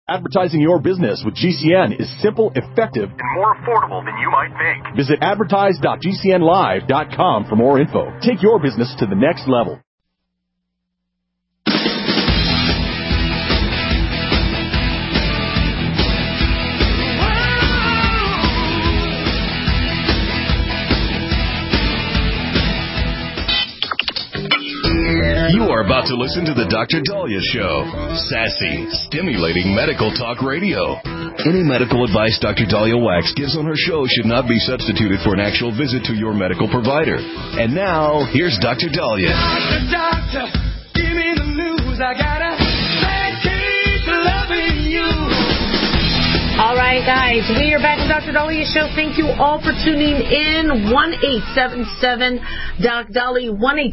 Advertising your business with GCN is simple, effective, and more affordable than you might think. Visit advertise.gcnlive.com for more info. Take your business to the next level. You are about to listen to the Dr. Daliah Show. Sassy, stimulating medical talk radio. Any medical advice Dr. Daliah Wax gives on her show should not be substituted for an actual visit to your medical provider. And now, here's Dr. Daliah. Doctor, give me the news. I got a bad case of loving you. All right, guys, we are back on Dr. Daliah Show. Thank you all for tuning in. 1-877-DOC-DALI,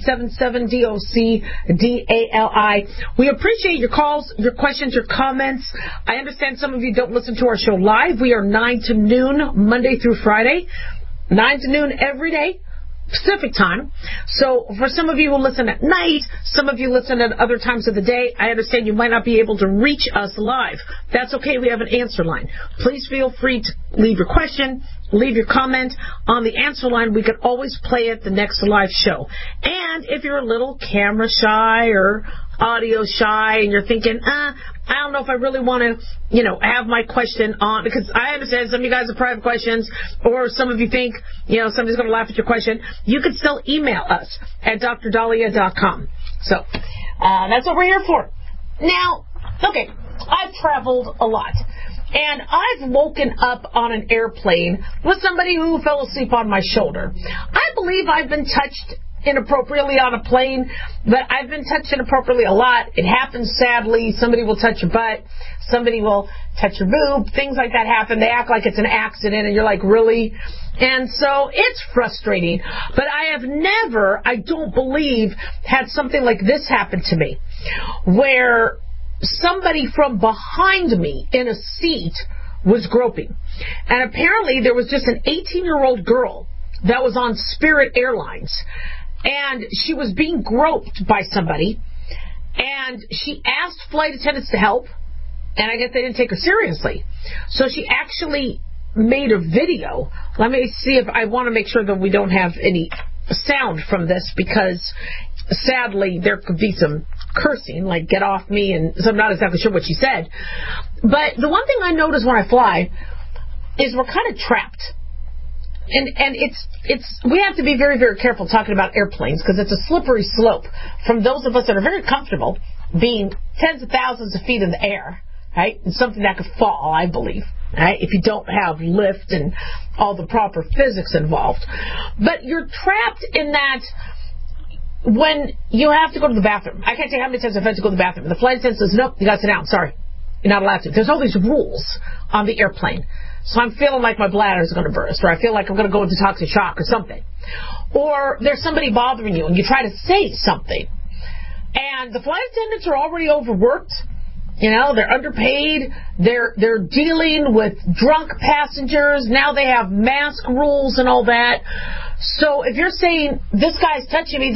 1-877-DOC-DALI. We appreciate your calls, your questions, your comments. I understand some of you don't listen to our show live. We are 9 to noon, Monday through Friday. 9 to noon every day, Pacific time. So for some of you who listen at night, some of you listen at other times of the day, I understand you might not be able to reach us live. That's okay. We have an answer line. Please feel free to leave your question, leave your comment on the answer line. We could always play it the next live show. And if you're a little camera shy or audio shy and you're thinking, I don't know if I really want to, have my question on, because I understand some of you guys have private questions, or some of you think, somebody's going to laugh at your question, you can still email us at drdaliah.com. So, that's what we're here for. Now, okay, I've traveled a lot. And I've woken up on an airplane with somebody who fell asleep on my shoulder. I believe I've been touched inappropriately on a plane, but I've been touched inappropriately a lot. It happens, sadly. Somebody will touch your butt. Somebody will touch your boob. Things like that happen. They act like it's an accident, and you're like, really? And so it's frustrating. But I have never, I don't believe, had something like this happen to me, where somebody from behind me in a seat was groping. And apparently there was just an 18-year-old girl that was on Spirit Airlines, and she was being groped by somebody, and she asked flight attendants to help, and I guess they didn't take her seriously. So she actually made a video. Let me see if I want to make sure that we don't have any sound from this, because sadly there could be some cursing, like get off me, and so I'm not exactly sure what she said. But the one thing I notice when I fly is we're kind of trapped. And it's we have to be very, very careful talking about airplanes, because it's a slippery slope from those of us that are very comfortable being tens of thousands of feet in the air, right? And something that could fall, I believe, right? If you don't have lift and all the proper physics involved. But you're trapped in that when you have to go to the bathroom. I can't tell you how many times I've had to go to the bathroom. The flight attendant says, nope, you got to sit down. Sorry. You're not allowed to. There's all these rules on the airplane. So I'm feeling like my bladder is going to burst, or I feel like I'm going to go into toxic shock or something. Or there's somebody bothering you and you try to say something. And the flight attendants are already overworked. They're underpaid. They're dealing with drunk passengers. Now they have mask rules and all that. So if you're saying, this guy's touching me,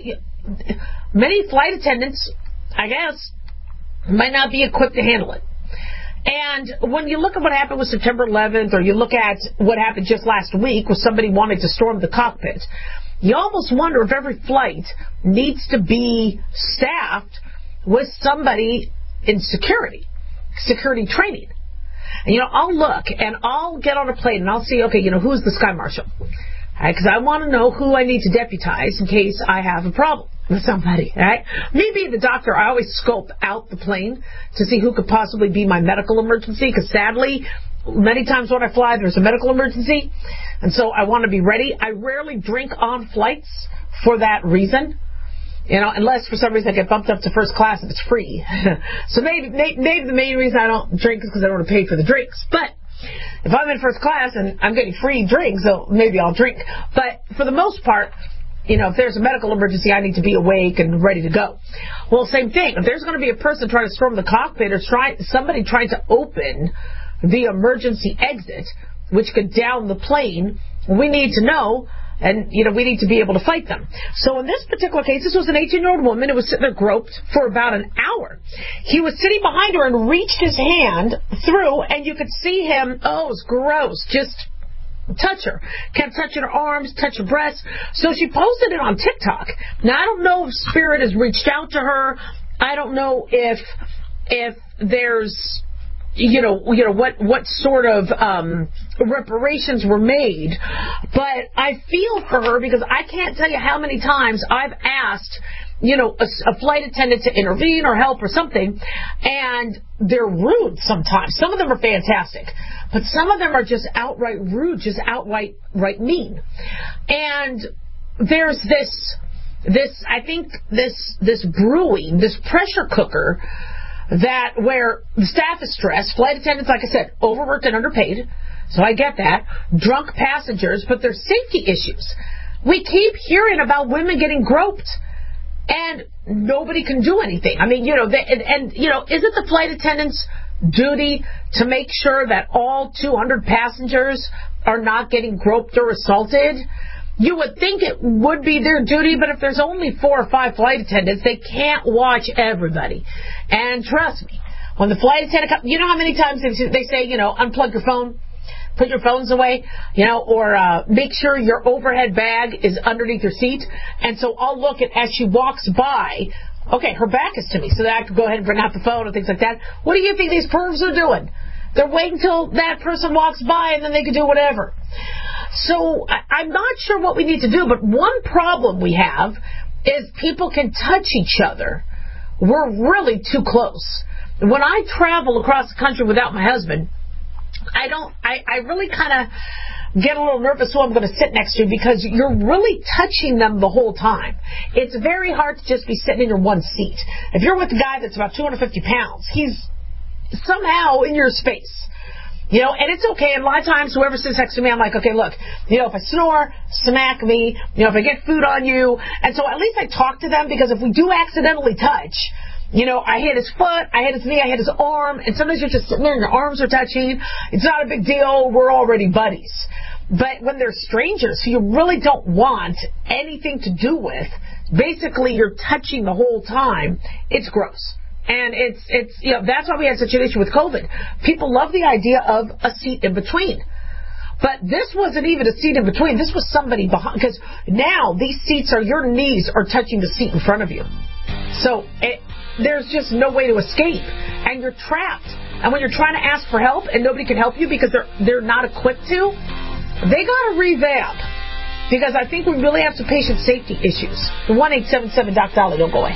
many flight attendants, I guess, might not be equipped to handle it. And when you look at what happened with September 11th, or you look at what happened just last week with somebody wanting to storm the cockpit, you almost wonder if every flight needs to be staffed with somebody in security training. And, I'll look and I'll get on a plane and I'll see, okay, who's the sky marshal? Because I want to know who I need to deputize in case I have a problem with somebody, right? Me being the doctor, I always scope out the plane to see who could possibly be my medical emergency, because sadly, many times when I fly, there's a medical emergency, and so I want to be ready. I rarely drink on flights for that reason, unless for some reason I get bumped up to first class and it's free. So maybe the main reason I don't drink is because I don't want to pay for the drinks. But if I'm in first class and I'm getting free drinks, so maybe I'll drink. But for the most part, if there's a medical emergency, I need to be awake and ready to go. Well, same thing. If there's going to be a person trying to storm the cockpit, or somebody trying to open the emergency exit, which could down the plane, we need to know And, we need to be able to fight them. So in this particular case, this was an 18-year-old woman who was sitting there groped for about an hour. He was sitting behind her and reached his hand through, and you could see him, it was gross, just touch her. Kept touching her arms, touch her breasts. So she posted it on TikTok. Now, I don't know if Spirit has reached out to her. I don't know if there's... what sort of reparations were made, but I feel for her because I can't tell you how many times I've asked, a flight attendant to intervene or help or something, and they're rude sometimes. Some of them are fantastic, but some of them are just outright rude, just outright mean. And there's this I think this brewing, this pressure cooker, that where the staff is stressed, flight attendants, like I said, overworked and underpaid, so I get that, drunk passengers, but there's safety issues. We keep hearing about women getting groped, and nobody can do anything. I mean, is it the flight attendant's duty to make sure that all 200 passengers are not getting groped or assaulted? You would think it would be their duty, but if there's only 4 or 5 flight attendants, they can't watch everybody. And trust me, when the flight attendant comes, how many times they say, unplug your phone, put your phones away, or make sure your overhead bag is underneath your seat. And so I'll look at, as she walks by, okay, her back is to me, so that I can go ahead and bring out the phone and things like that. What do you think these pervs are doing? They're waiting until that person walks by and then they can do whatever. So I'm not sure what we need to do, but one problem we have is people can touch each other. We're really too close. When I travel across the country without my husband, I really kind of get a little nervous who I'm going to sit next to because you're really touching them the whole time. It's very hard to just be sitting in your one seat. If you're with a guy that's about 250 pounds, he's somehow in your space. And it's okay. And a lot of times, whoever sits next to me, I'm like, okay, look, if I snore, smack me, if I get food on you. And so at least I talk to them, because if we do accidentally touch, I hit his foot, I hit his knee, I hit his arm, and sometimes you're just sitting there and your arms are touching. It's not a big deal. We're already buddies. But when they're strangers who you really don't want anything to do with, basically you're touching the whole time, it's gross. And it's that's why we had such an issue with COVID. People love the idea of a seat in between. But this wasn't even a seat in between. This was somebody behind, because now these seats your knees are touching the seat in front of you. So there's just no way to escape. And you're trapped. And when you're trying to ask for help and nobody can help you because they're not equipped to, they got to revamp. Because I think we really have some patient safety issues. 1-877-DOC-DOLLY. Don't go away.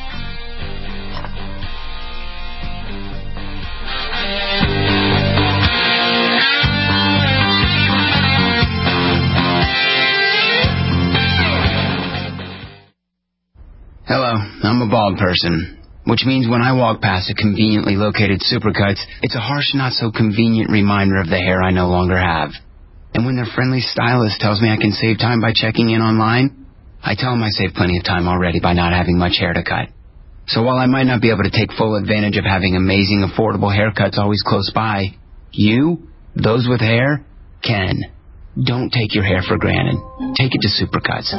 Hello, I'm a bald person, which means when I walk past a conveniently located Supercuts, it's a harsh, not so convenient reminder of the hair I no longer have. And when their friendly stylist tells me I can save time by checking in online, I tell them I saved plenty of time already by not having much hair to cut. So while I might not be able to take full advantage of having amazing, affordable haircuts always close by, you, those with hair, can. Don't take your hair for granted. Take it to Supercuts.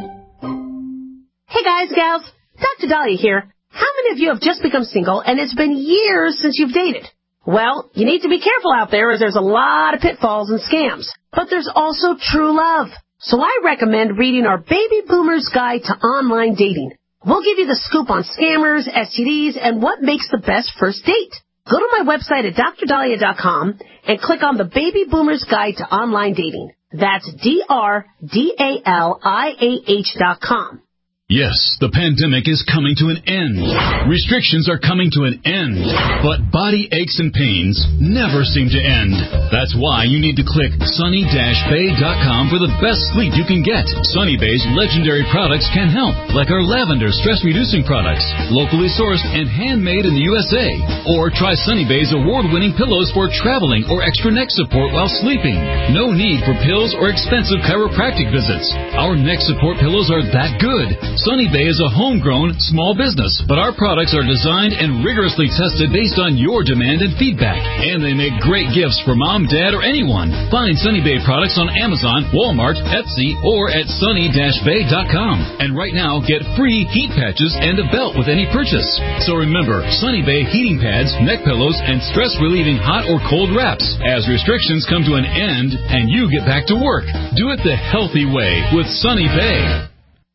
Hey guys, gals, Dr. Dahlia here. How many of you have just become single and it's been years since you've dated? Well, you need to be careful out there, as there's a lot of pitfalls and scams. But there's also true love. So I recommend reading our Baby Boomer's Guide to Online Dating. We'll give you the scoop on scammers, STDs, and what makes the best first date. Go to my website at drdahlia.com and click on the Baby Boomer's Guide to Online Dating. That's DRDALIAH.com. Yes, the pandemic is coming to an end. Restrictions are coming to an end. But body aches and pains never seem to end. That's why you need to click sunny-bay.com for the best sleep you can get. Sunny Bay's legendary products can help, like our lavender stress-reducing products, locally sourced and handmade in the USA. Or try Sunny Bay's award-winning pillows for traveling or extra neck support while sleeping. No need for pills or expensive chiropractic visits. Our neck support pillows are that good. Sunny Bay is a homegrown small business, but our products are designed and rigorously tested based on your demand and feedback. And they make great gifts for mom, dad, or anyone. Find Sunny Bay products on Amazon, Walmart, Etsy, or at sunny-bay.com. And right now, get free heat patches and a belt with any purchase. So remember, Sunny Bay heating pads, neck pillows, and stress-relieving hot or cold wraps. As restrictions come to an end and you get back to work, do it the healthy way with Sunny Bay.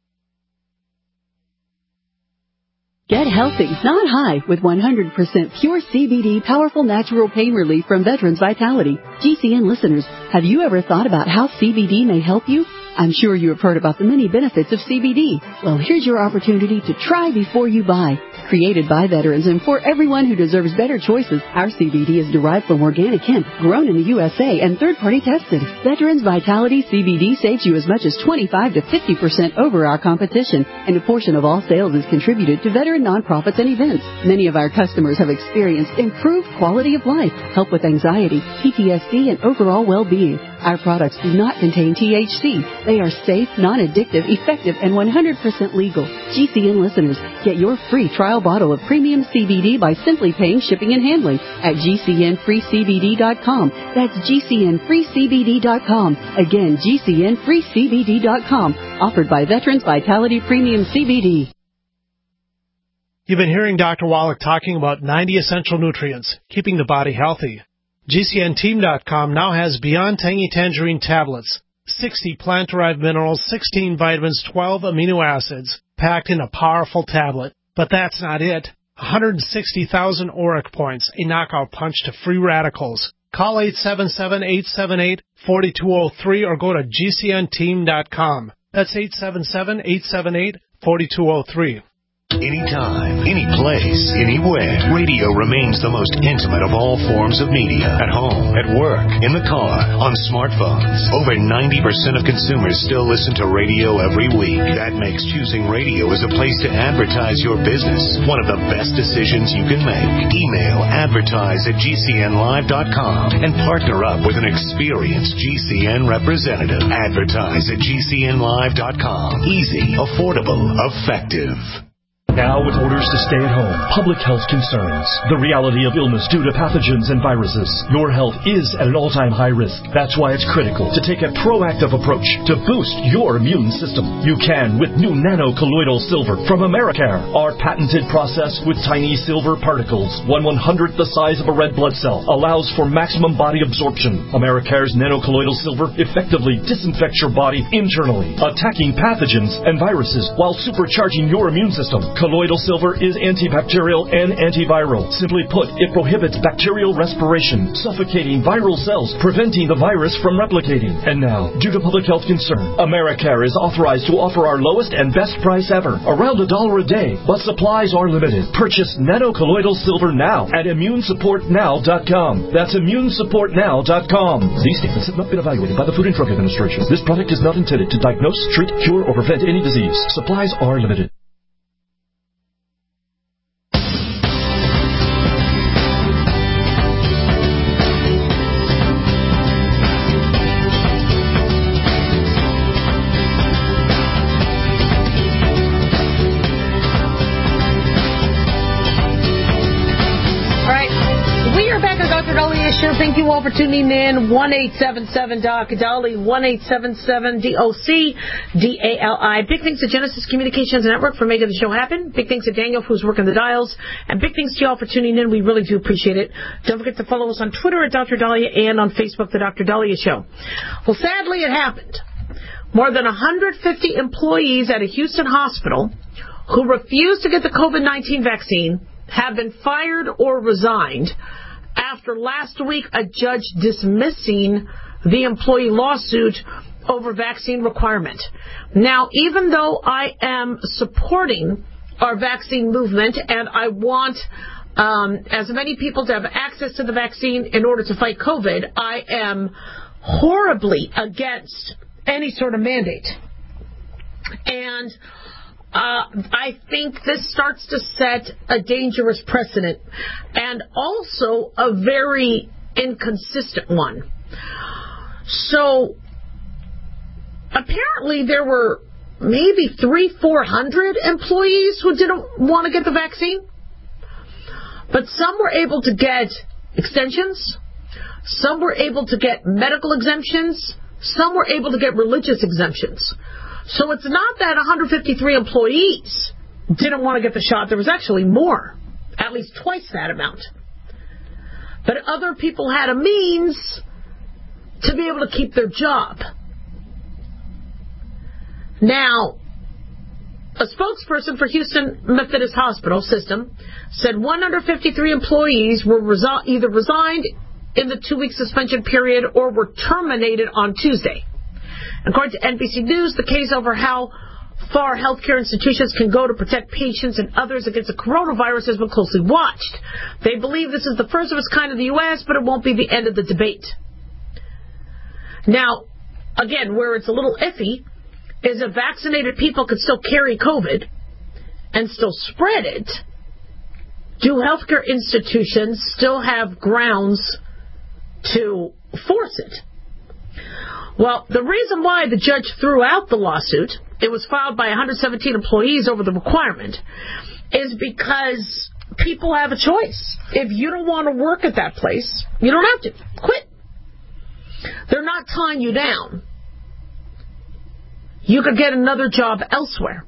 Get healthy, not high, with 100% pure CBD powerful natural pain relief from Veterans Vitality. GCN listeners, have you ever thought about how CBD may help you? I'm sure you have heard about the many benefits of CBD. Well, here's your opportunity to try before you buy. Created by veterans and for everyone who deserves better choices, our CBD is derived from organic hemp, grown in the USA, and third-party tested. Veterans Vitality CBD saves you as much as 25 to 50% over our competition, and a portion of all sales is contributed to veteran nonprofits and events. Many of our customers have experienced improved quality of life, help with anxiety, PTSD, and overall well-being. Our products do not contain THC. They are safe, non-addictive, effective, and 100% legal. GCN listeners, get your free trial bottle of premium CBD by simply paying shipping and handling at GCNFreeCBD.com. That's GCNFreeCBD.com. Again, GCNFreeCBD.com. Offered by Veterans Vitality Premium CBD. You've been hearing Dr. Wallach talking about 90 essential nutrients, keeping the body healthy. GCNteam.com now has Beyond Tangy Tangerine tablets, 60 plant-derived minerals, 16 vitamins, 12 amino acids, packed in a powerful tablet. But that's not it. 160,000 ORAC points, a knockout punch to free radicals. Call 877-878-4203 or go to GCNteam.com. That's 877-878-4203. Anytime, any place, anywhere, radio remains the most intimate of all forms of media. At home, at work, in the car, on smartphones. Over 90% of consumers still listen to radio every week. That makes choosing radio as a place to advertise your business one of the best decisions you can make. Email advertise@gcnlive.com and partner up with an experienced GCN representative. Advertise at gcnlive.com. Easy, affordable, effective. Now, with orders to stay at home, public health concerns, the reality of illness due to pathogens and viruses, your health is at an all-time high risk. That's why it's critical to take a proactive approach to boost your immune system. You can with new nano-colloidal silver from Americare. Our patented process with tiny silver particles, 1/100th the size of a red blood cell, allows for maximum body absorption. Americare's nano-colloidal silver effectively disinfects your body internally, attacking pathogens and viruses while supercharging your immune system. Colloidal silver is antibacterial and antiviral. Simply put, it prohibits bacterial respiration, suffocating viral cells, preventing the virus from replicating. And now, due to public health concern, Americare is authorized to offer our lowest and best price ever, around $1 a day, but supplies are limited. Purchase nano-colloidal silver now at ImmuneSupportNow.com. That's ImmuneSupportNow.com. These statements have not been evaluated by the Food and Drug Administration. This product is not intended to diagnose, treat, cure, or prevent any disease. Supplies are limited. Thank you all for tuning in. 1-877-DOC-DOLLY, 1-877-DOC-DALI. Big thanks to Genesis Communications Network for making the show happen. Big thanks to Daniel, who's working the dials. And big thanks to y'all for tuning in. We really do appreciate it. Don't forget to follow us on Twitter at Dr. Dahlia and on Facebook, The Dr. Dahlia Show. Well, sadly, it happened. More than 150 employees at a Houston hospital who refused to get the COVID-19 vaccine have been fired or resigned after last week a judge dismissing the employee lawsuit over vaccine requirement. Now, even though I am supporting our vaccine movement and I want as many people to have access to the vaccine in order to fight COVID, I am horribly against any sort of mandate. And I think this starts to set a dangerous precedent and also a very inconsistent one. So apparently there were maybe 300-400 employees who didn't want to get the vaccine. But some were able to get extensions. Some were able to get medical exemptions. Some were able to get religious exemptions. So it's not that 153 employees didn't want to get the shot. There was actually more, at least twice that amount. But other people had a means to be able to keep their job. Now, a spokesperson for Houston Methodist Hospital System said 153 employees were either resigned in the 2-week suspension period or were terminated on Tuesday. According to NBC News, the case over how far healthcare institutions can go to protect patients and others against the coronavirus has been closely watched. They believe this is the first of its kind in the U.S., but it won't be the end of the debate. Now, again, where it's a little iffy is if vaccinated people could still carry COVID and still spread it, do healthcare institutions still have grounds to force it? Well, the reason why the judge threw out the lawsuit, it was filed by 117 employees over the requirement, is because people have a choice. If you don't want to work at that place, you don't have to. Quit. They're not tying you down. You could get another job elsewhere.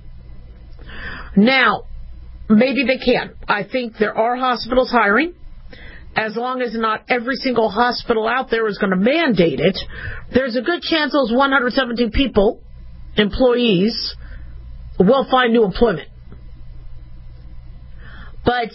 Now, maybe they can. I think there are hospitals hiring. As long as not every single hospital out there is going to mandate it, there's a good chance those 117 people, employees, will find new employment. But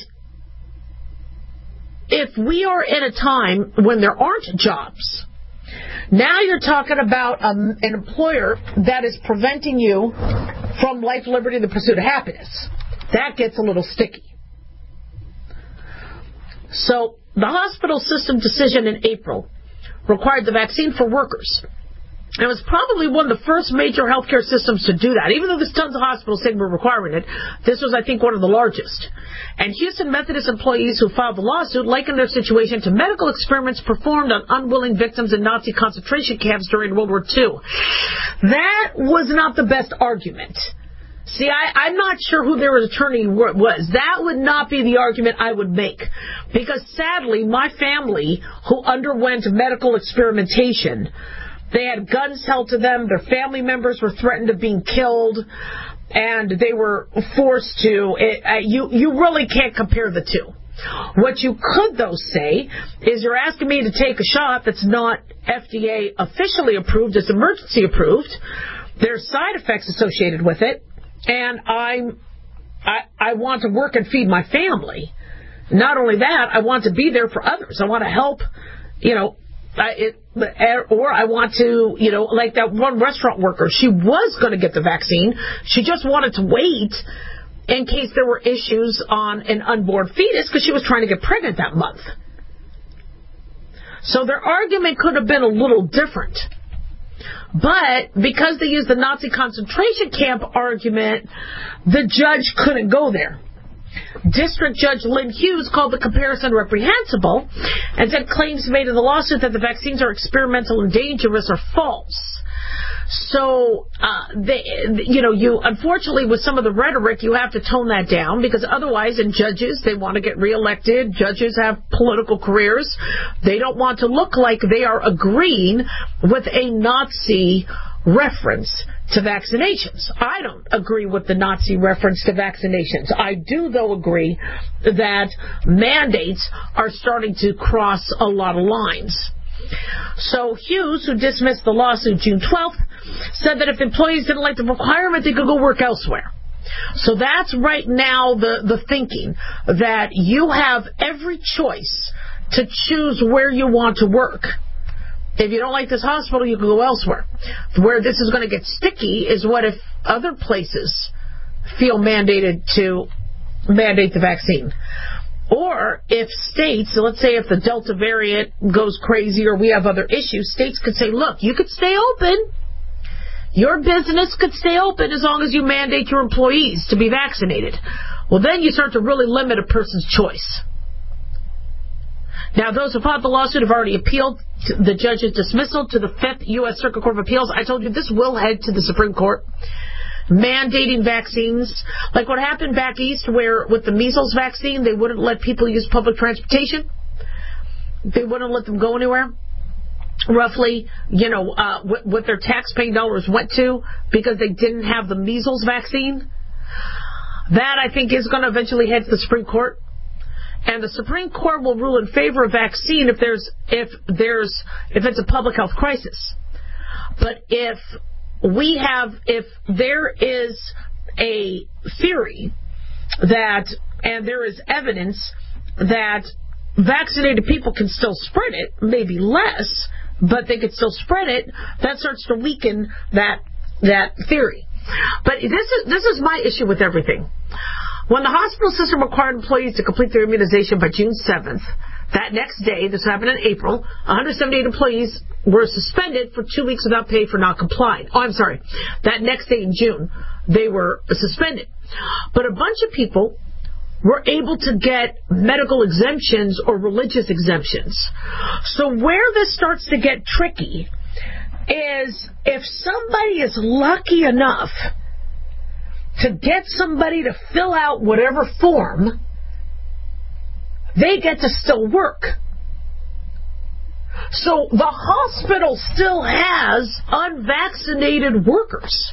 if we are in a time when there aren't jobs, now you're talking about an employer that is preventing you from life, liberty, and the pursuit of happiness. That gets a little sticky. So the hospital system decision in April required the vaccine for workers. It was probably one of the first major healthcare systems to do that. Even though there's tons of hospitals saying we're requiring it, this was, I think, one of the largest. And Houston Methodist employees who filed the lawsuit likened their situation to medical experiments performed on unwilling victims in Nazi concentration camps during World War II. That was not the best argument. See, I'm not sure who their attorney was. That would not be the argument I would make. Because sadly, my family, who underwent medical experimentation, they had guns held to them, their family members were threatened of being killed, and they were forced to. You really can't compare the two. What you could, though, say is you're asking me to take a shot that's not FDA officially approved, it's emergency approved. There's side effects associated with it. And I want to work and feed my family. Not only that, I want to be there for others. I want to help, or I want to, like that one restaurant worker. She was going to get the vaccine. She just wanted to wait in case there were issues on an unborn fetus because she was trying to get pregnant that month. So their argument could have been a little different. But because they used the Nazi concentration camp argument, the judge couldn't go there. District Judge Lynn Hughes called the comparison reprehensible and said claims made in the lawsuit that the vaccines are experimental and dangerous are false. So, you unfortunately with some of the rhetoric, you have to tone that down because otherwise, in judges, they want to get reelected. Judges have political careers. They don't want to look like they are agreeing with a Nazi reference to vaccinations. I don't agree with the Nazi reference to vaccinations. I do, though, agree that mandates are starting to cross a lot of lines. So Hughes, who dismissed the lawsuit June 12th, said that if employees didn't like the requirement, they could go work elsewhere. So that's right now the thinking, that you have every choice to choose where you want to work. If you don't like this hospital, you can go elsewhere. Where this is going to get sticky is what if other places feel mandated to mandate the vaccine. Or if states, so let's say if the Delta variant goes crazy or we have other issues, states could say, look, you could stay open. Your business could stay open as long as you mandate your employees to be vaccinated. Well, then you start to really limit a person's choice. Now, those who filed the lawsuit have already appealed the judge's dismissal to the 5th U.S. Circuit Court of Appeals. I told you this will head to the Supreme Court. Mandating vaccines, like what happened back east where with the measles vaccine, they wouldn't let people use public transportation. They wouldn't let them go anywhere. Roughly, what their tax-paying dollars went to because they didn't have the measles vaccine. That, I think, is going to eventually head to the Supreme Court. And the Supreme Court will rule in favor of vaccine if it's a public health crisis. But if there is a theory that, and there is evidence that vaccinated people can still spread it, maybe less, but they could still spread it, that starts to weaken that theory. But this is my issue with everything. When the hospital system required employees to complete their immunization by June 7th, that next day, this happened in April, 178 employees were suspended for 2 weeks without pay for not complying. Oh, I'm sorry. That next day in June, they were suspended. But a bunch of people were able to get medical exemptions or religious exemptions. So where this starts to get tricky is if somebody is lucky enough to get somebody to fill out whatever form, they get to still work. So the hospital still has unvaccinated workers.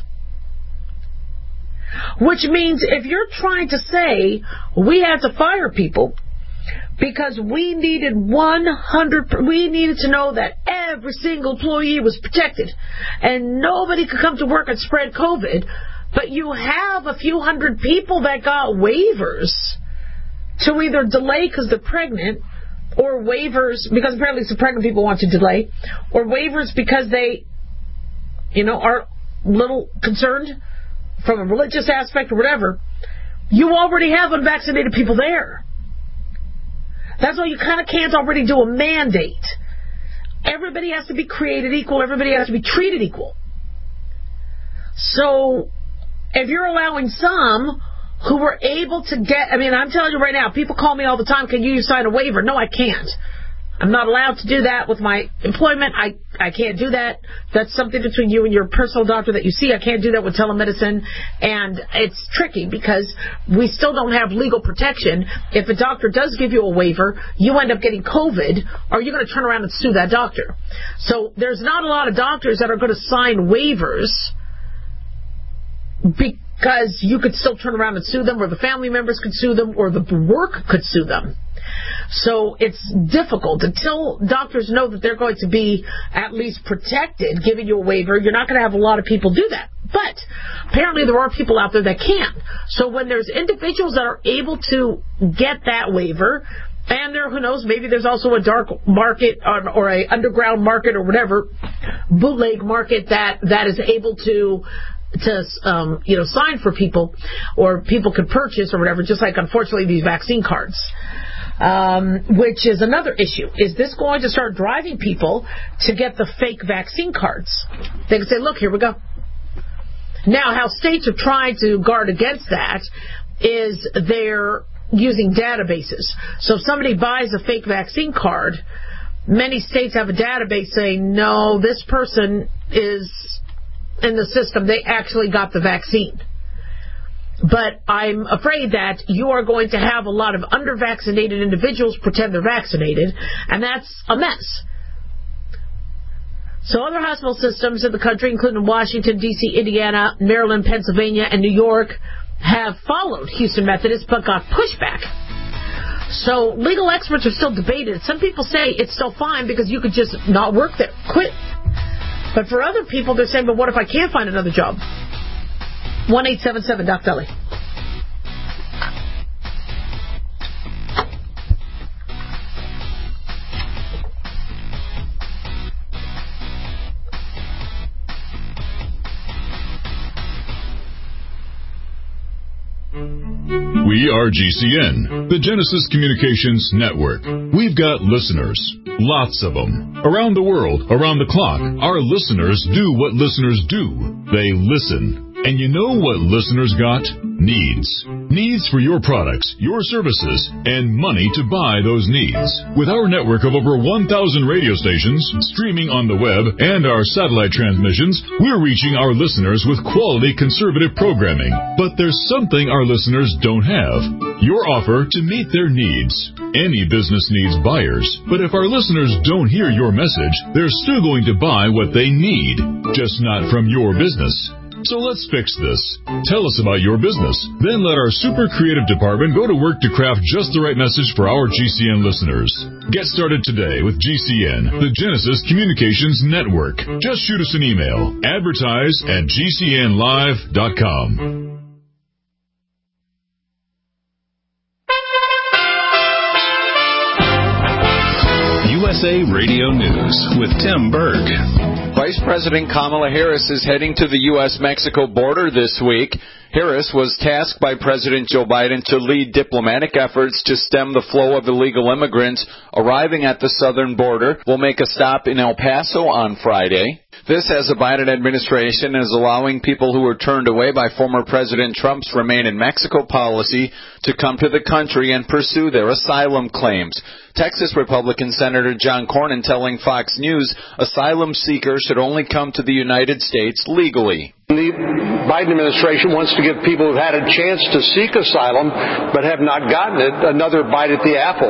Which means if you're trying to say we had to fire people because we needed to know that every single employee was protected and nobody could come to work and spread COVID, but you have a few hundred people that got waivers to either delay because they're pregnant, or waivers because apparently some pregnant people want to delay, or waivers because they, are a little concerned from a religious aspect or whatever. You already have unvaccinated people there. That's why you kind of can't already do a mandate. Everybody has to be created equal. Everybody has to be treated equal. So if you're allowing some who were able to get, I'm telling you right now, people call me all the time, can you sign a waiver? No, I can't. I'm not allowed to do that with my employment. I can't do that. That's something between you and your personal doctor that you see. I can't do that with telemedicine. And it's tricky because we still don't have legal protection. If a doctor does give you a waiver, you end up getting COVID, are you going to turn around and sue that doctor? So there's not a lot of doctors that are going to sign waivers because you could still turn around and sue them, or the family members could sue them, or the work could sue them. So it's difficult. Until doctors know that they're going to be at least protected, giving you a waiver, you're not going to have a lot of people do that. But apparently there are people out there that can. So when there's individuals that are able to get that waiver, and there, who knows, maybe there's also a dark market or a underground market or whatever, bootleg market that is able to sign for people, or people could purchase or whatever, just like, unfortunately, these vaccine cards, which is another issue. Is this going to start driving people to get the fake vaccine cards? They can say, look, here we go. Now, how states are trying to guard against that is they're using databases. So if somebody buys a fake vaccine card, many states have a database saying, no, this person is in the system, they actually got the vaccine. But I'm afraid that you are going to have a lot of under-vaccinated individuals pretend they're vaccinated, and that's a mess. So other hospital systems in the country, including Washington, D.C., Indiana, Maryland, Pennsylvania, and New York, have followed Houston Methodist but got pushback. So legal experts are still debated. Some people say it's still fine because you could just not work there, quit. But for other people, they're saying, but what if I can't find another job? 1-877-DOC-DOLLY. We are GCN, the Genesis Communications Network. We've got listeners, lots of them, around the world, around the clock. Our listeners do what listeners do. They listen. And you know what listeners got? Needs. Needs for your products, your services, and money to buy those needs. With our network of over 1,000 radio stations, streaming on the web, and our satellite transmissions, we're reaching our listeners with quality conservative programming. But there's something our listeners don't have. Your offer to meet their needs. Any business needs buyers, but if our listeners don't hear your message, they're still going to buy what they need, just not from your business. So let's fix this. Tell us about your business. Then let our super creative department go to work to craft just the right message for our GCN listeners. Get started today with GCN, the Genesis Communications Network. Just shoot us an email. Advertise@GCNlive.com. USA Radio News with Tim Berg. Vice President Kamala Harris is heading to the U.S.-Mexico border this week. Harris was tasked by President Joe Biden to lead diplomatic efforts to stem the flow of illegal immigrants arriving at the southern border. Will make a stop in El Paso on Friday. This as the Biden administration is allowing people who were turned away by former President Trump's Remain in Mexico policy to come to the country and pursue their asylum claims. Texas Republican Senator John Cornyn telling Fox News asylum seekers should only come to the United States legally. The Biden administration wants to give people who've had a chance to seek asylum but have not gotten it another bite at the apple.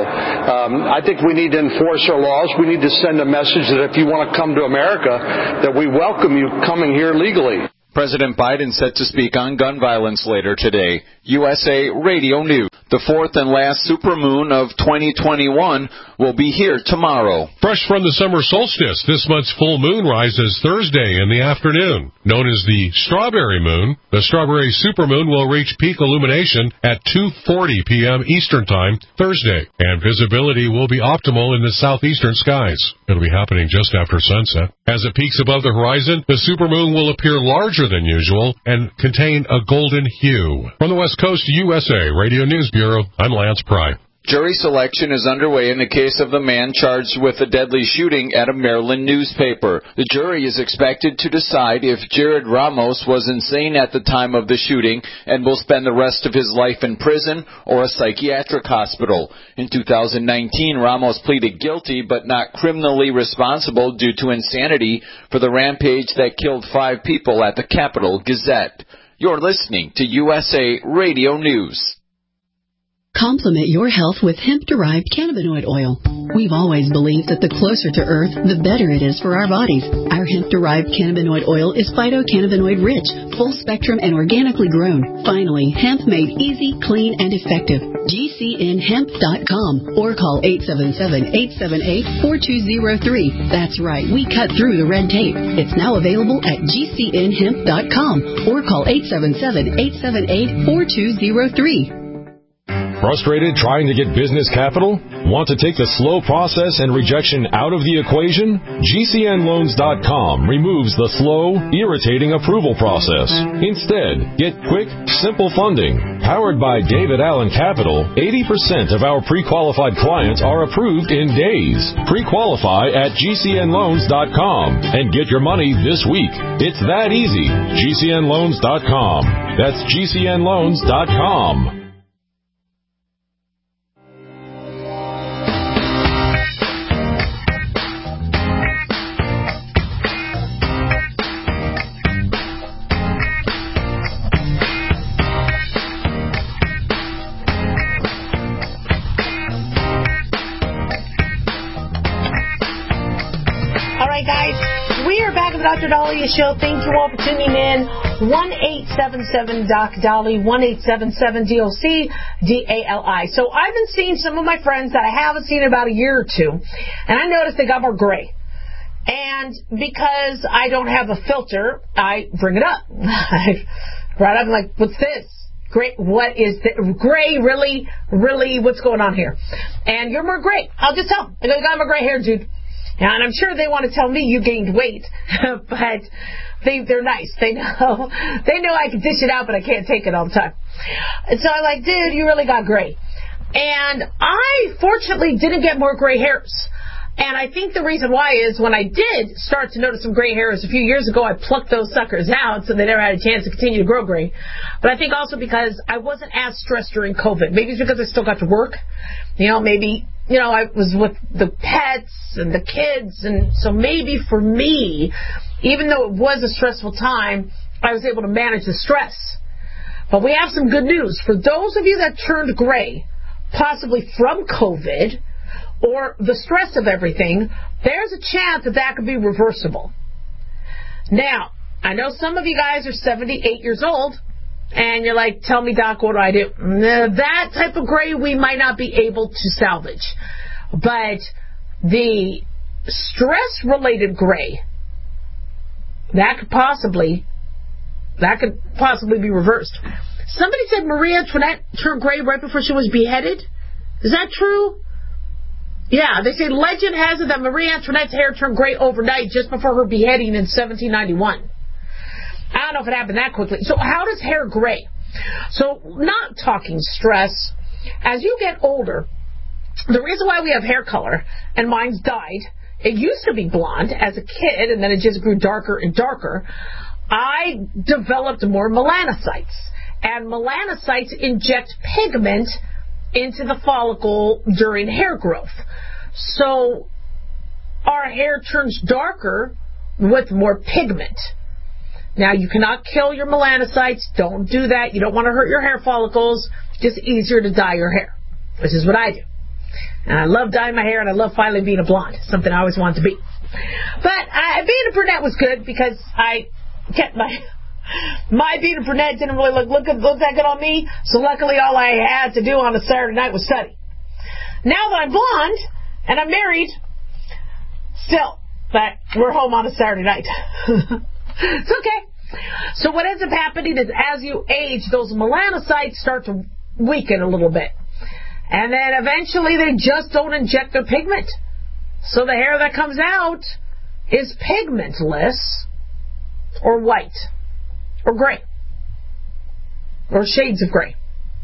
I think we need to enforce our laws. We need to send a message that if you want to come to America, that we welcome you coming here legally. President Biden set to speak on gun violence later today. USA Radio News. The fourth and last supermoon of 2021 will be here tomorrow. Fresh from the summer solstice, this month's full moon rises Thursday in the afternoon. Known as the strawberry moon, the strawberry supermoon will reach peak illumination at 2:40 p.m. Eastern Time Thursday, and visibility will be optimal in the southeastern skies. It'll be happening just after sunset. As it peaks above the horizon, the supermoon will appear larger than usual and contain a golden hue. From the West Coast USA Radio News Bureau, I'm Lance Pry. Jury selection is underway in the case of the man charged with a deadly shooting at a Maryland newspaper. The jury is expected to decide if Jared Ramos was insane at the time of the shooting and will spend the rest of his life in prison or a psychiatric hospital. In 2019, Ramos pleaded guilty but not criminally responsible due to insanity for the rampage that killed 5 people at the Capitol Gazette. You're listening to USA Radio News. Complement your health with hemp-derived cannabinoid oil. We've always believed that the closer to Earth, the better it is for our bodies. Our hemp-derived cannabinoid oil is phytocannabinoid-rich, full-spectrum, and organically grown. Finally, hemp made easy, clean, and effective. GCNhemp.com or call 877-878-4203. That's right, we cut through the red tape. It's now available at GCNhemp.com or call 877-878-4203. Frustrated trying to get business capital? Want to take the slow process and rejection out of the equation? GCNloans.com removes the slow, irritating approval process. Instead, get quick, simple funding. Powered by David Allen Capital, 80% of our pre-qualified clients are approved in days. Pre-qualify at GCNloans.com and get your money this week. It's that easy. GCNloans.com. That's GCNloans.com. Dr. Dahlia Show. Thank you all for tuning in. 1-877-DOC-DOLLY, 1-877-DOC-DALI. So I've been seeing some of my friends that I haven't seen in about a year or two, and I noticed they got more gray. And because I don't have a filter, I bring it up. I brought it up, I'm like, what's this? Gray, what is this? Gray, really, what's going on here? And you're more gray. I'll just tell them. I go, you got more gray hair, dude. And I'm sure they want to tell me you gained weight, but they're nice. They know I can dish it out, but I can't take it all the time. And so I'm like, dude, you really got gray. And I fortunately didn't get more gray hairs. And I think the reason why is when I did start to notice some gray hairs a few years ago, I plucked those suckers out so they never had a chance to continue to grow gray. But I think also because I wasn't as stressed during COVID. Maybe it's because I still got to work. Maybe, I was with the pets and the kids. And so maybe for me, even though it was a stressful time, I was able to manage the stress. But we have some good news. For those of you that turned gray, possibly from COVID, or the stress of everything, there's a chance that could be reversible. Now, I know some of you guys are 78 years old, and you're like, tell me, Doc, what do I do? That type of gray we might not be able to salvage. But the stress-related gray, that could possibly be reversed. Somebody said Marie Antoinette turned gray right before she was beheaded. Is that true? Yeah, they say legend has it that Marie Antoinette's hair turned gray overnight just before her beheading in 1791. I don't know if it happened that quickly. So how does hair gray? So not talking stress. As you get older, the reason why we have hair color, and mine's dyed, it used to be blonde as a kid, and then it just grew darker and darker. I developed more melanocytes. And melanocytes inject pigment into the follicle during hair growth. So our hair turns darker with more pigment. Now, you cannot kill your melanocytes. Don't do that. You don't want to hurt your hair follicles. It's just easier to dye your hair, which is what I do. And I love dyeing my hair, and I love finally being a blonde, something I always wanted to be. But being a brunette was good because I kept my being a brunette didn't really look that good on me, so luckily all I had to do on a Saturday night was study. Now that I'm blonde and I'm married, still, but we're home on a Saturday night. It's okay. So what ends up happening is as you age, those melanocytes start to weaken a little bit. And then eventually they just don't inject their pigment. So the hair that comes out is pigmentless or white. Or gray. Or shades of gray.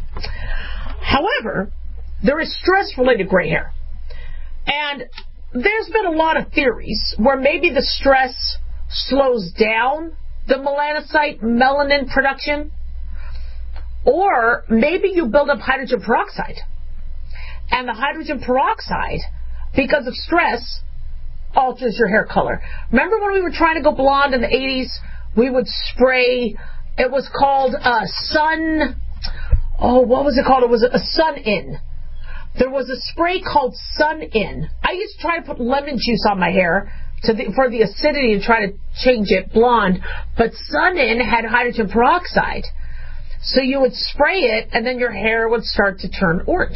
However, there is stress-related gray hair. And there's been a lot of theories where maybe the stress slows down the melanocyte melanin production. Or maybe you build up hydrogen peroxide. And the hydrogen peroxide, because of stress, alters your hair color. Remember when we were trying to go blonde in the 80s? We would spray, it was called what was it called? It was a Sun-In. There was a spray called Sun-In. I used to try to put lemon juice on my hair for the acidity and try to change it blonde, but Sun-In had hydrogen peroxide. So you would spray it, and then your hair would start to turn orange.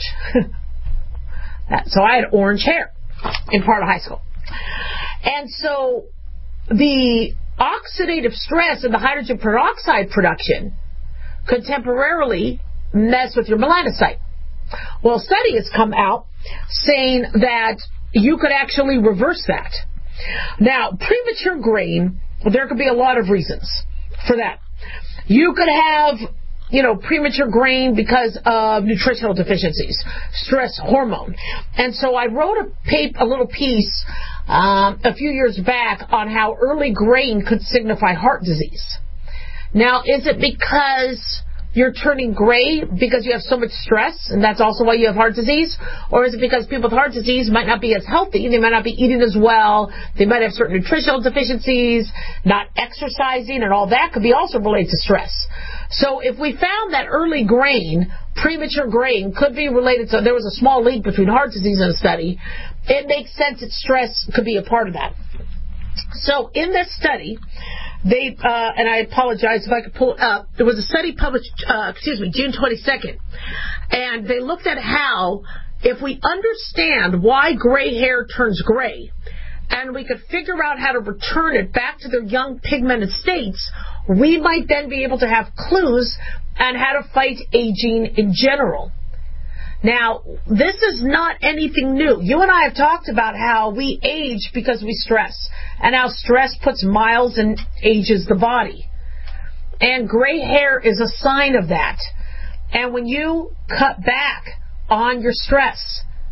So I had orange hair in part of high school. And so the oxidative stress and the hydrogen peroxide production could temporarily mess with your melanocyte. Well, a study has come out saying that you could actually reverse that. Now, premature graying, there could be a lot of reasons for that. You could have, premature graying because of nutritional deficiencies, stress hormone. And so I wrote a little piece a few years back on how early graying could signify heart disease. Now, is it because you're turning gray because you have so much stress and that's also why you have heart disease? Or is it because people with heart disease might not be as healthy, they might not be eating as well, they might have certain nutritional deficiencies, not exercising, and all that could be also related to stress. So if we found that early graying, premature graying, could be related to, there was a small link between heart disease and a study, it makes sense that stress could be a part of that. So in this study, they, and I apologize if I could pull it up, there was a study published, June 22nd, and they looked at how, if we understand why gray hair turns gray, and we could figure out how to return it back to their young pigmented states, we might then be able to have clues on how to fight aging in general. Now, this is not anything new. You and I have talked about how we age because we stress, and how stress puts miles and ages the body. And gray hair is a sign of that. And when you cut back on your stress,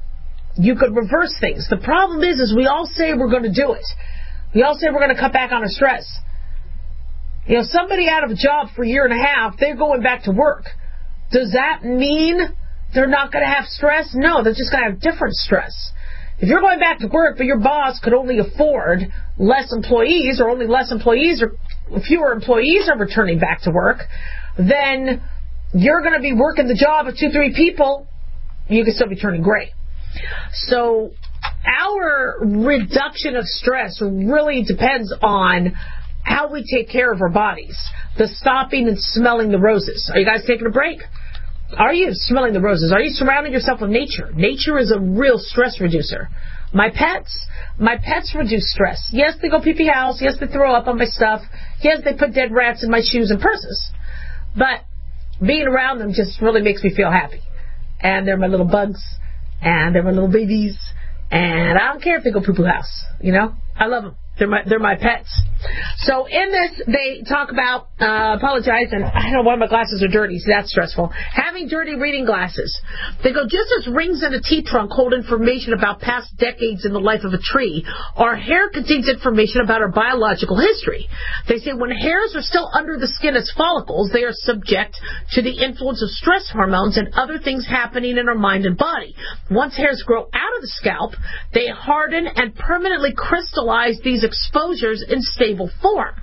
you could reverse things. The problem is we all say we're going to do it. We all say we're going to cut back on our stress. You know, somebody out of a job for a year and a half, they're going back to work. Does that mean they're not going to have stress? No, they're just going to have different stress. If you're going back to work, but your boss could only afford less employees, or only less employees, or fewer employees are returning back to work, then you're going to be working the job of 2-3 people. You can still be turning gray. So our reduction of stress really depends on how we take care of our bodies. The stopping and smelling the roses. Are you guys taking a break? Are you smelling the roses? Are you surrounding yourself with nature? Nature is a real stress reducer. My pets reduce stress. Yes, they go pee-pee house. Yes, they throw up on my stuff. Yes, they put dead rats in my shoes and purses. But being around them just really makes me feel happy. And they're my little bugs. And they're my little babies. And I don't care if they go poo-poo house. You know? I love them. They're my pets. So in this, they talk about, apologize, and I don't know why my glasses are dirty, so that's stressful. Having dirty reading glasses. They go, just as rings in a tea trunk hold information about past decades in the life of a tree, our hair contains information about our biological history. They say when hairs are still under the skin as follicles, they are subject to the influence of stress hormones and other things happening in our mind and body. Once hairs grow out of the scalp, they harden and permanently crystallize these exposures in stable form.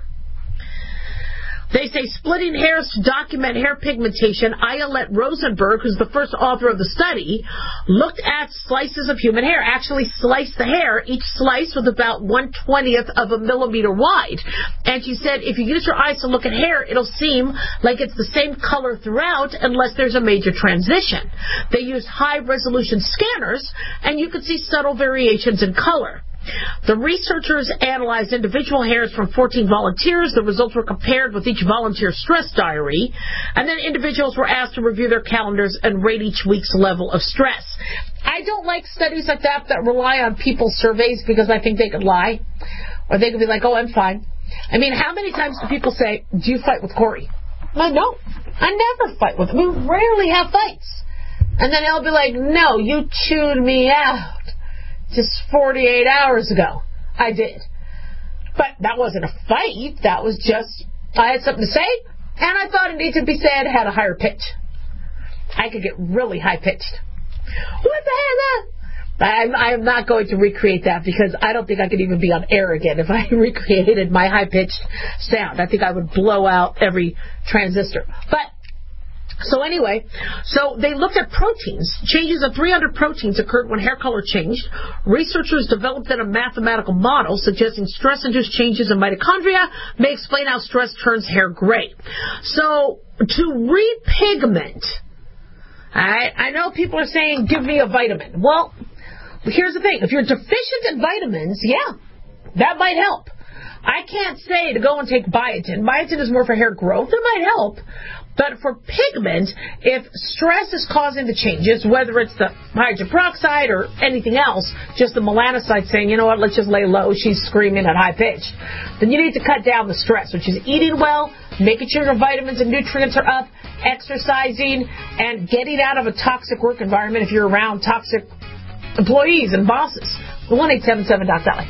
They say splitting hairs to document hair pigmentation. Ayelet Rosenberg, who's the first author of the study, looked at slices of human hair, actually sliced the hair. Each slice was about 1/20th of a millimeter wide. And she said if you use your eyes to look at hair, it'll seem like it's the same color throughout unless there's a major transition. They used high-resolution scanners, and you could see subtle variations in color. The researchers analyzed individual hairs from 14 volunteers. The results were compared with each volunteer's stress diary, and then individuals were asked to review their calendars and rate each week's level of stress. I don't like studies like that rely on people's surveys because I think they could lie, or they could be like, oh, I'm fine. I mean, how many times do people say, do you fight with Corey? I don't. I never fight with him. We rarely have fights. And then they'll be like, no, you chewed me out just 48 hours ago. I did. But that wasn't a fight. That was just, I had something to say, and I thought it needed to be said, had a higher pitch. I could get really high-pitched. What the hell is that? I am not going to recreate that because I don't think I could even be on air again if I recreated my high-pitched sound. I think I would blow out every transistor. But so anyway, so they looked at proteins. Changes of 300 proteins occurred when hair color changed. Researchers developed then a mathematical model suggesting stress-induced changes in mitochondria may explain how stress turns hair gray. So to repigment, I know people are saying, give me a vitamin. Well, here's the thing. If you're deficient in vitamins, yeah, that might help. I can't say to go and take biotin. Biotin is more for hair growth. It might help. But for pigment, if stress is causing the changes, whether it's the hydrogen peroxide or anything else, just the melanocyte saying, you know what, let's just lay low, she's screaming at high pitch, then you need to cut down the stress, which is eating well, making sure your vitamins and nutrients are up, exercising, and getting out of a toxic work environment if you're around toxic employees and bosses. 1-877-DOC-DOLLY.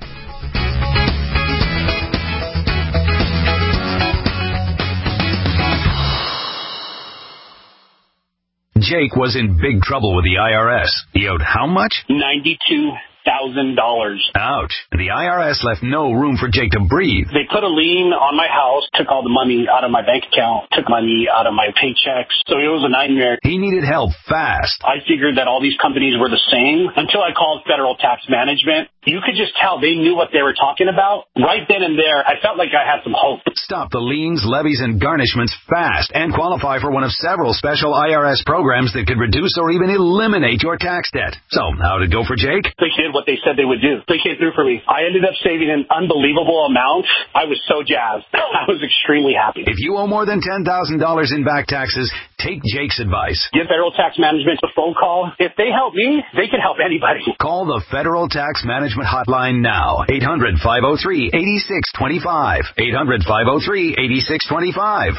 Jake was in big trouble with the IRS. He owed how much? $92,000. Ouch. The IRS left no room for Jake to breathe. They put a lien on my house, took all the money out of my bank account, took money out of my paychecks. So it was a nightmare. He needed help fast. I figured that all these companies were the same until I called Federal Tax Management. You could just tell they knew what they were talking about. Right then and there, I felt like I had some hope. Stop the liens, levies, and garnishments fast and qualify for one of several special IRS programs that could reduce or even eliminate your tax debt. So, how'd it go for Jake? They did what they said they would do. They came through for me. I ended up saving an unbelievable amount. I was so jazzed. I was extremely happy. If you owe more than $10,000 in back taxes, take Jake's advice. Give Federal Tax Management a phone call. If they help me, they can help anybody. Call the Federal Tax Management hotline now. 800-503-8625. 800-503-8625.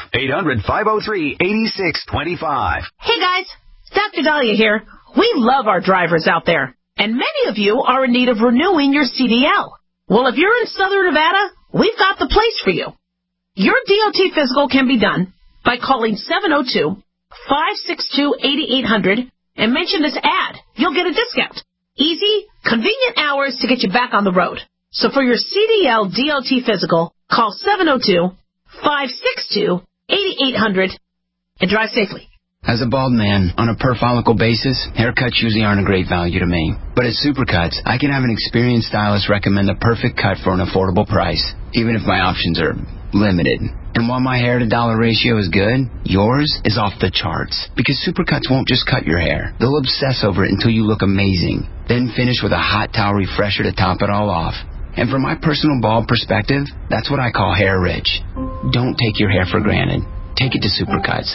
800-503-8625. Hey guys, Dr. Dahlia here. We love our drivers out there. And many of you are in need of renewing your CDL. Well, if you're in Southern Nevada, we've got the place for you. Your DOT physical can be done by calling 702-562-8800 and mention this ad. You'll get a discount. Easy, convenient hours to get you back on the road. So for your CDL DOT physical, call 702-562-8800 and drive safely. As a bald man, on a per-follicle basis, haircuts usually aren't a great value to me. But at Supercuts, I can have an experienced stylist recommend the perfect cut for an affordable price, even if my options are limited. And while my hair-to-dollar ratio is good, yours is off the charts. Because Supercuts won't just cut your hair. They'll obsess over it until you look amazing. Then finish with a hot towel refresher to top it all off. And from my personal bald perspective, that's what I call hair rich. Don't take your hair for granted. Take it to Supercuts.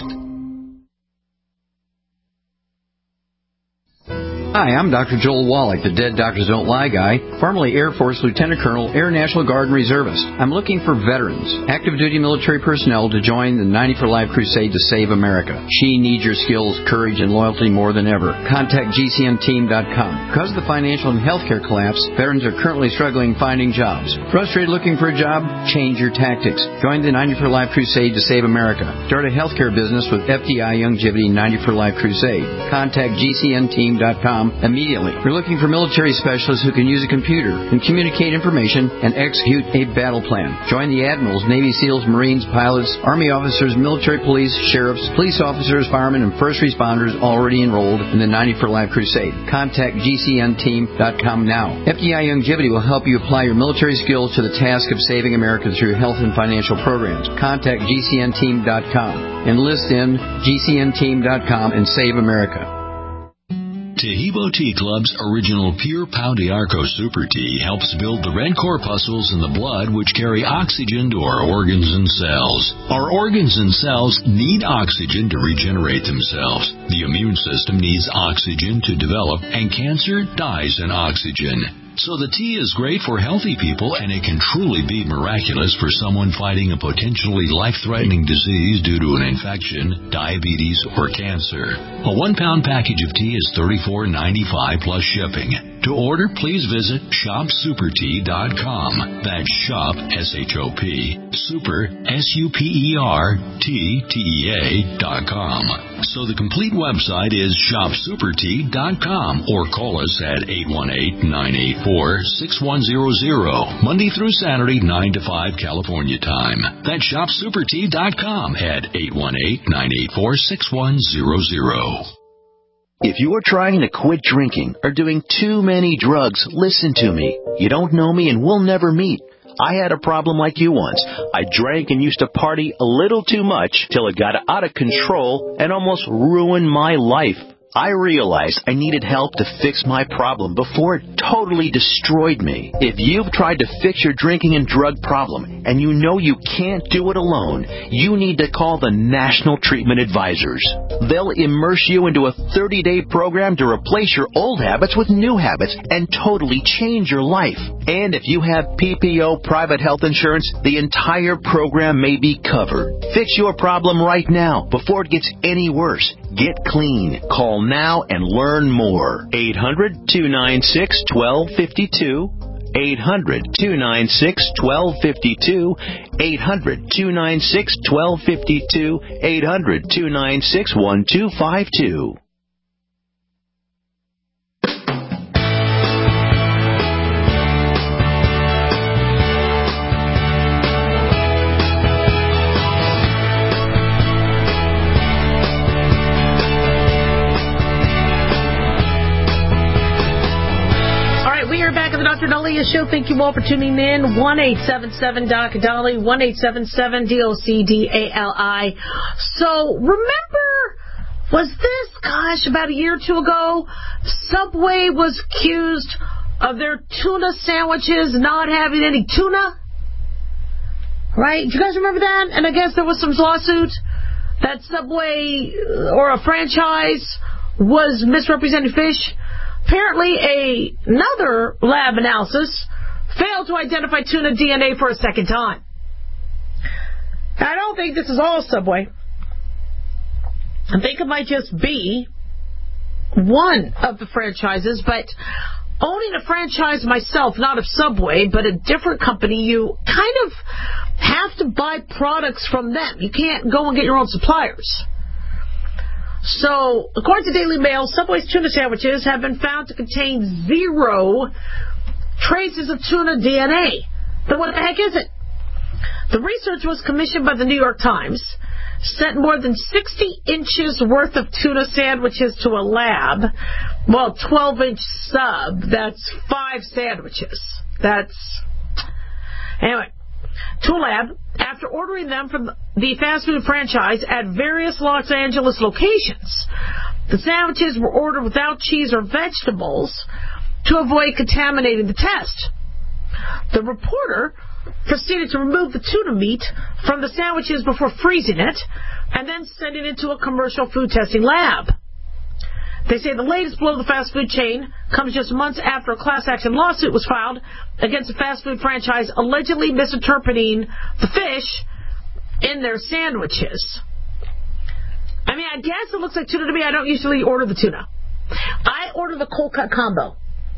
Hi, I'm Dr. Joel Wallach, the Dead Doctors Don't Lie guy, formerly Air Force Lieutenant Colonel, Air National Guard and Reservist. I'm looking for veterans, active duty military personnel to join the 90 for Life crusade to save America. She needs your skills, courage, and loyalty more than ever. Contact GCNteam.com. Because of the financial and healthcare collapse, veterans are currently struggling finding jobs. Frustrated looking for a job? Change your tactics. Join the 90 for Life crusade to save America. Start a healthcare business with FDI Youngevity 90 for Life crusade. Contact GCNteam.com immediately. We're looking for military specialists who can use a computer and communicate information and execute a battle plan. Join the admirals, Navy SEALs, Marines, pilots, Army officers, military police, sheriffs, police officers, firemen, and first responders already enrolled in the 90 for Life crusade. Contact GCNteam.com now. FDI Youngevity will help you apply your military skills to the task of saving America through health and financial programs. Contact GCNteam.com. Enlist in GCNteam.com and save America. Tahibo Tea Club's original Pure Pau d'Arco Super Tea helps build the red corpuscles in the blood which carry oxygen to our organs and cells. Our organs and cells need oxygen to regenerate themselves. The immune system needs oxygen to develop, and cancer dies in oxygen. So the tea is great for healthy people, and it can truly be miraculous for someone fighting a potentially life-threatening disease due to an infection, diabetes, or cancer. A 1-pound package of tea is $34.95 plus shipping. To order, please visit shopsupertea.com. That's shop, S-H-O-P, super, SUPERTTEA.com. So the complete website is shopsupertea.com, or call us at 818-984-6100, Monday through Saturday, 9 to 5 California time. That's shopsupertea.com at 818-984-6100. If you are trying to quit drinking or doing too many drugs, listen to me. You don't know me and we'll never meet. I had a problem like you once. I drank and used to party a little too much till it got out of control and almost ruined my life. I realized I needed help to fix my problem before it totally destroyed me. If you've tried to fix your drinking and drug problem and you know you can't do it alone, you need to call the National Treatment Advisors. They'll immerse you into a 30-day program to replace your old habits with new habits and totally change your life. And if you have PPO private health insurance, the entire program may be covered. Fix your problem right now before it gets any worse. Get clean. Call now and learn more. 800-296-1252. 800-296-1252. 800-296-1252. 800-296-1252. Dr. Dahlia Show. Thank you all for tuning in. 1-877-DOC-DOLLY, 1-877-DOCDALI. So, remember, was this, about a year or two ago, Subway was accused of their tuna sandwiches not having any tuna? Right? Do you guys remember that? And I guess there was some lawsuit that Subway or a franchise was misrepresenting fish. Apparently, another lab analysis failed to identify tuna DNA for a second time. I don't think this is all Subway. I think it might just be one of the franchises, but owning a franchise myself, not of Subway, but a different company, you kind of have to buy products from them. You can't go and get your own suppliers. So, according to Daily Mail, Subway's tuna sandwiches have been found to contain 0 traces of tuna DNA. Then what the heck is it? The research was commissioned by the New York Times, sent more than 60 inches worth of tuna sandwiches to a lab. Well, 12-inch sub, that's 5 sandwiches. Anyway, to a lab, after ordering them from the fast food franchise at various Los Angeles locations. The sandwiches were ordered without cheese or vegetables to avoid contaminating the test. The reporter proceeded to remove the tuna meat from the sandwiches before freezing it and then sending it to a commercial food testing lab. They say the latest blow of the fast food chain comes just months after a class action lawsuit was filed against a fast food franchise allegedly misinterpreting the fish in their sandwiches. I mean, I guess it looks like tuna to me. I don't usually order the tuna. I order the cold cut combo.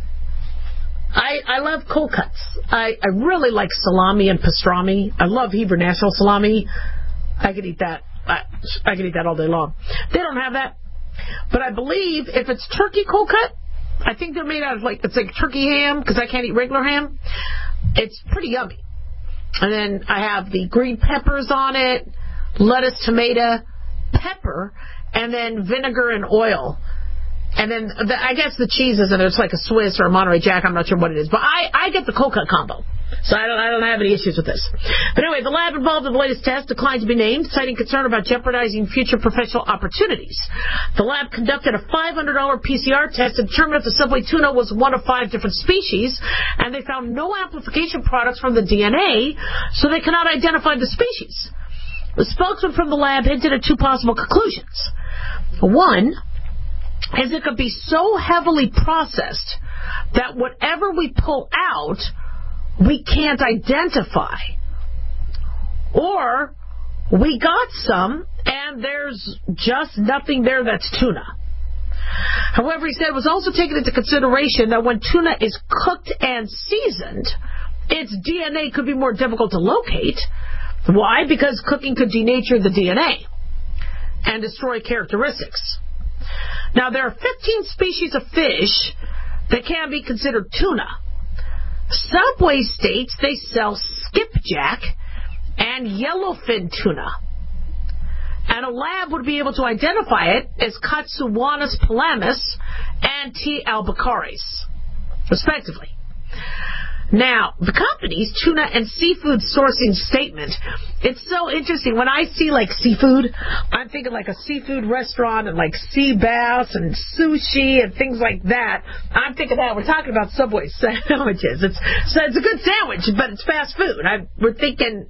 I love cold cuts. I really like salami and pastrami. I love Hebrew National salami. I could eat that. I could eat that all day long. They don't have that. But I believe if it's turkey cold cut, I think they're made out of it's like turkey ham, because I can't eat regular ham. It's pretty yummy. And then I have the green peppers on it, lettuce, tomato, pepper, and then vinegar and oil. And then I guess the cheese is in it. It's like a Swiss or a Monterey Jack. I'm not sure what it is. But I get the cold cut combo. So I don't have any issues with this. But anyway, the lab involved in the latest test declined to be named, citing concern about jeopardizing future professional opportunities. The lab conducted a $500 PCR test to determine if the Subway tuna was one of 5 different species, and they found no amplification products from the DNA, so they cannot identify the species. The spokesman from the lab hinted at 2 possible conclusions. One is it could be so heavily processed that whatever we pull out, we can't identify. Or we got some, and there's just nothing there that's tuna. However, he said it was also taken into consideration that when tuna is cooked and seasoned, its DNA could be more difficult to locate. Why? Because cooking could denature the DNA and destroy characteristics. Now, there are 15 species of fish that can be considered tuna. Subway states they sell skipjack and yellowfin tuna. And a lab would be able to identify it as Katsuwanus pelamis and T. albicaris, respectively. Now, the company's tuna and seafood sourcing statement, it's so interesting. When I see, seafood, I'm thinking like a seafood restaurant and sea bass and sushi and things like that. I'm thinking that. We're talking about Subway sandwiches. It's a good sandwich, but it's fast food. We're thinking,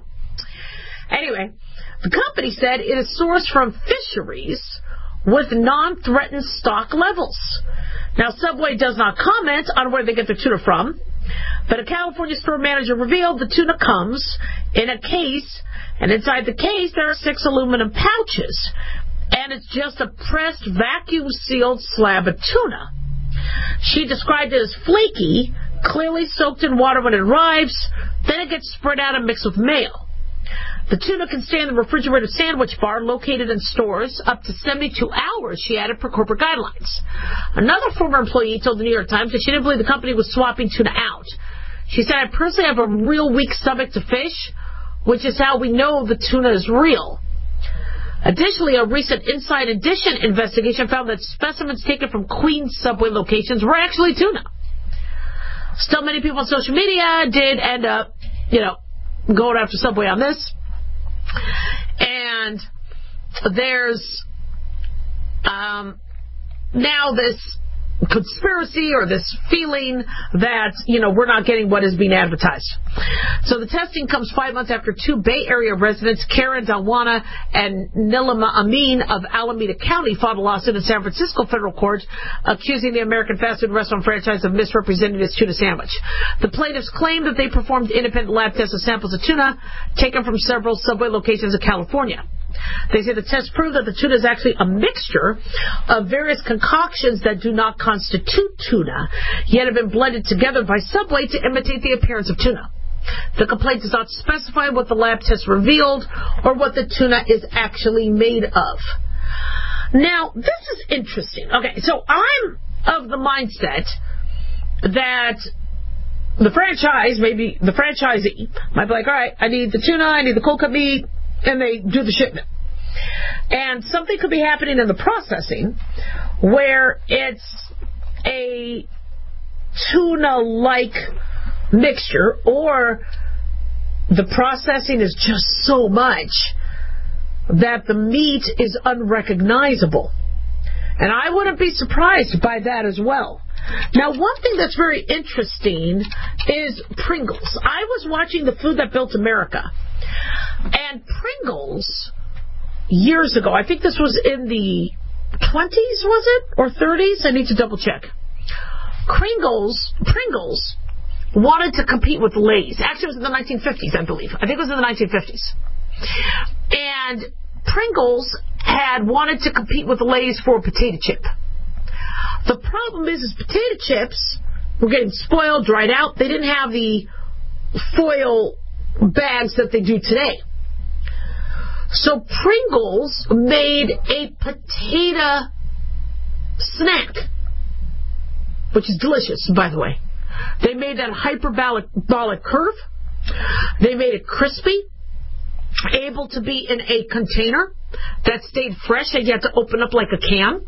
Anyway, the company said it is sourced from fisheries with non-threatened stock levels. Now, Subway does not comment on where they get their tuna from, but a California store manager revealed the tuna comes in a case, and inside the case there are 6 aluminum pouches, and it's just a pressed, vacuum-sealed slab of tuna. She described it as flaky, clearly soaked in water when it arrives, then it gets spread out and mixed with mayo. The tuna can stay in the refrigerator sandwich bar located in stores up to 72 hours, she added, per corporate guidelines. Another former employee told the New York Times that she didn't believe the company was swapping tuna out. She said, I personally have a real weak stomach to fish, which is how we know the tuna is real. Additionally, a recent Inside Edition investigation found that specimens taken from Queens Subway locations were actually tuna. Still, many people on social media did end up, going after Subway on this. And there's now this conspiracy or this feeling that, we're not getting what is being advertised. So the testing comes 5 months after 2 Bay Area residents, Karen Dalwana and Nilima Amin of Alameda County, filed a lawsuit in San Francisco federal court accusing the American fast food restaurant franchise of misrepresenting its tuna sandwich. The plaintiffs claimed that they performed independent lab tests of samples of tuna taken from several Subway locations in California. They say the tests prove that the tuna is actually a mixture of various concoctions that do not constitute tuna, yet have been blended together by Subway to imitate the appearance of tuna. The complaint does not specify what the lab test revealed or what the tuna is actually made of. Now, this is interesting. Okay, so I'm of the mindset that the franchisee might be like, all right, I need the tuna, I need the cold cut meat, and they do the shipment. And something could be happening in the processing where it's a tuna-like mixture, or the processing is just so much that the meat is unrecognizable. And I wouldn't be surprised by that as well. Now, one thing that's very interesting is Pringles. I was watching The Food That Built America, and Pringles, years ago, I think this was in the 20s, was it? Or 30s? I need to double check. Pringles wanted to compete with Lay's. Actually, it was in the 1950s, I believe. I think it was in the 1950s. And Pringles had wanted to compete with Lay's for a potato chip. The problem is potato chips were getting spoiled, dried out. They didn't have the foil bags that they do today. So Pringles made a potato snack, which is delicious, by the way. They made that hyperbolic curve. They made it crispy, able to be in a container that stayed fresh, and you had to open up like a can.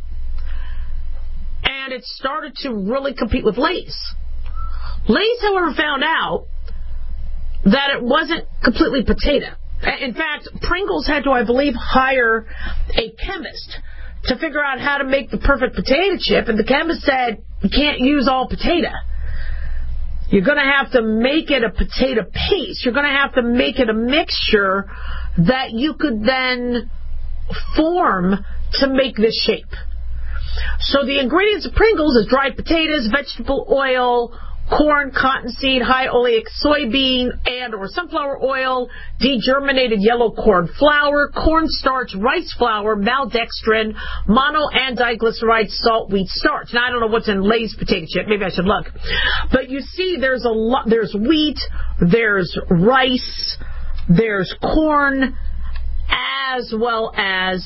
And it started to really compete with Lay's. Lay's, however, found out that it wasn't completely potato. In fact, Pringles had to, I believe, hire a chemist to figure out how to make the perfect potato chip, and the chemist said, you can't use all potato. You're going to have to make it a potato paste. You're going to have to make it a mixture that you could then form to make this shape. So the ingredients of Pringles is dried potatoes, vegetable oil, corn, cottonseed, high oleic soybean and or sunflower oil, degerminated yellow corn flour, cornstarch, rice flour, maltodextrin, monoandiglyceride, salt, wheat starch. Now I don't know what's in Lay's potato chip. Maybe I should look. But you see, there's a lot. There's wheat, there's rice, there's corn, as well as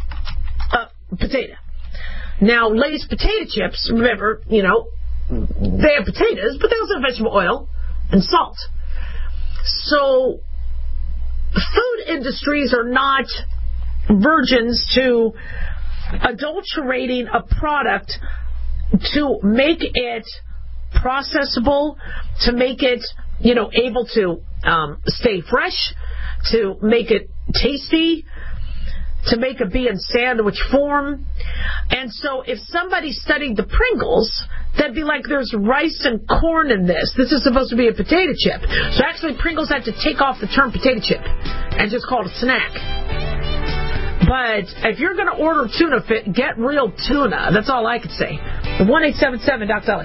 potato. Now, Lay's potato chips, remember, they have potatoes, but they also have vegetable oil and salt. So, food industries are not virgins to adulterating a product to make it processable, to make it, able to stay fresh, to make it tasty, to make it be in sandwich form. And so if somebody studied the Pringles, they'd be like, there's rice and corn in this. This is supposed to be a potato chip. So actually Pringles had to take off the term potato chip and just call it a snack. But if you're going to order tuna fit, get real tuna. That's all I could say. 1-877 Doc Dolly.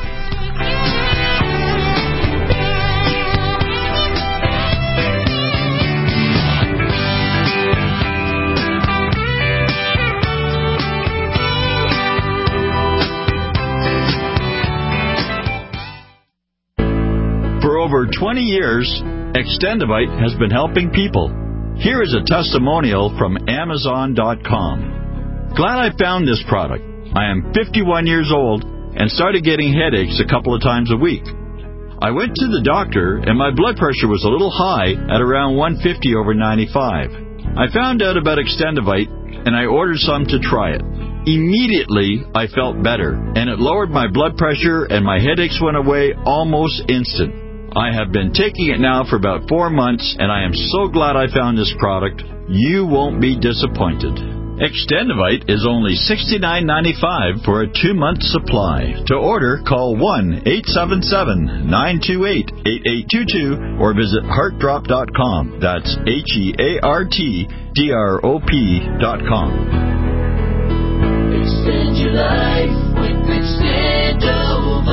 For over 20 years, Extendivite has been helping people. Here is a testimonial from Amazon.com. Glad I found this product. I am 51 years old and started getting headaches a couple of times a week. I went to the doctor and my blood pressure was a little high at around 150/95. I found out about Extendivite and I ordered some to try it. Immediately, I felt better, and it lowered my blood pressure and my headaches went away almost instant. I have been taking it now for about 4 months, and I am so glad I found this product. You won't be disappointed. Extendivite is only $69.95 for a 2-month supply. To order, call 1-877-928-8822 or visit heartdrop.com. That's HEARTDROP.com. Extend your life with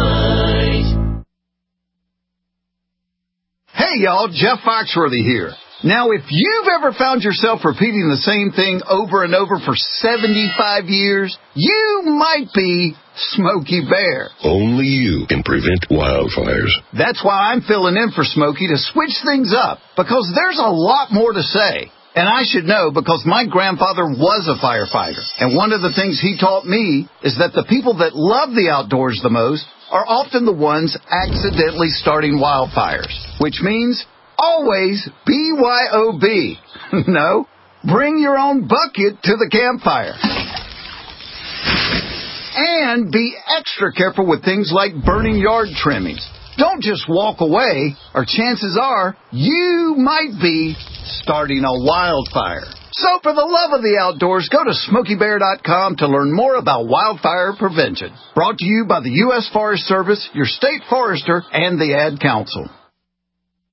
Extendivite. Hey, y'all, Jeff Foxworthy here. Now, if you've ever found yourself repeating the same thing over and over for 75 years, you might be Smokey Bear. Only you can prevent wildfires. That's why I'm filling in for Smokey to switch things up, because there's a lot more to say. And I should know because my grandfather was a firefighter. And one of the things he taught me is that the people that love the outdoors the most are often the ones accidentally starting wildfires, which means always BYOB. No, bring your own bucket to the campfire. And be extra careful with things like burning yard trimmings. Don't just walk away, or chances are you might be starting a wildfire. So for the love of the outdoors, go to SmokeyBear.com to learn more about wildfire prevention. Brought to you by the U.S. Forest Service, your state forester, and the Ad Council.